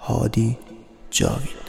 هادی جاوید.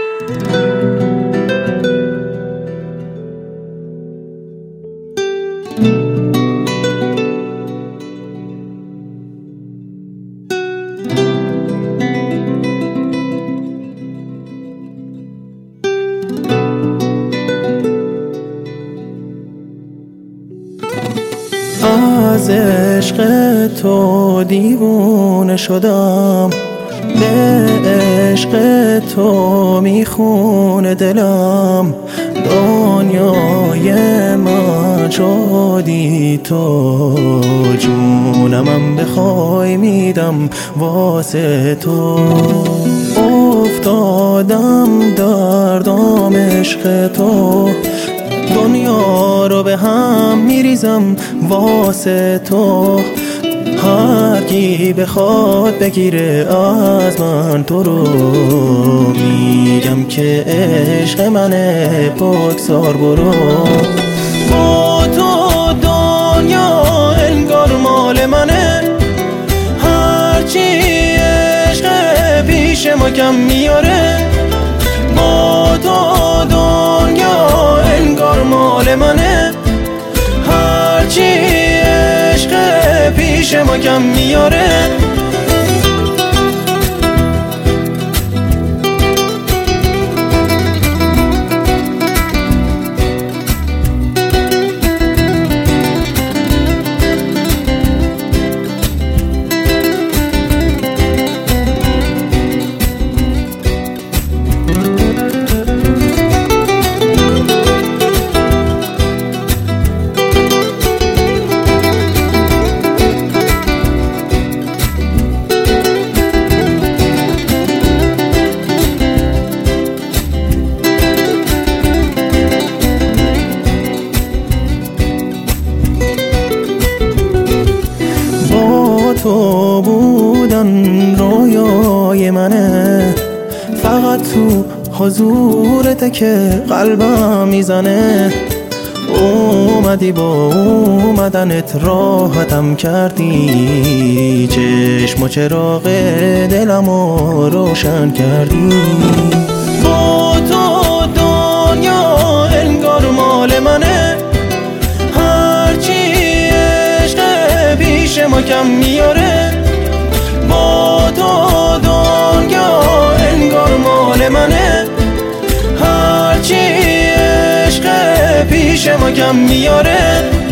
از عشق تو دیوونه شدم، به عشق تو میخونه دلم، دنیای من شدی تو، جونمم بخوای میدم واسه تو. افتادم در دام عشق تو، دنیا رو به هم میریزم واسه تو. هر کی بخواد بگیره از من تو رو، میگم که عشق منه بگذار برو. با تو دنیا انگار مال منه، هرچی عشق پیش ما کم میاره. با تو دنیا انگار مال منه، هرچی عشق پیش ما کم میاره. تو بودن رویای منه، فقط تو حضورته که قلبم میزنه. اومدی با اومدنت راحتم کردی، چشم و چراغ دلمو روشن کردی. با تو دنیا انگار مال منه، هرچی پیش ما کم میاره. با تو دنیا انگار مال منه، هرچی عشق پیش ما کم میاره.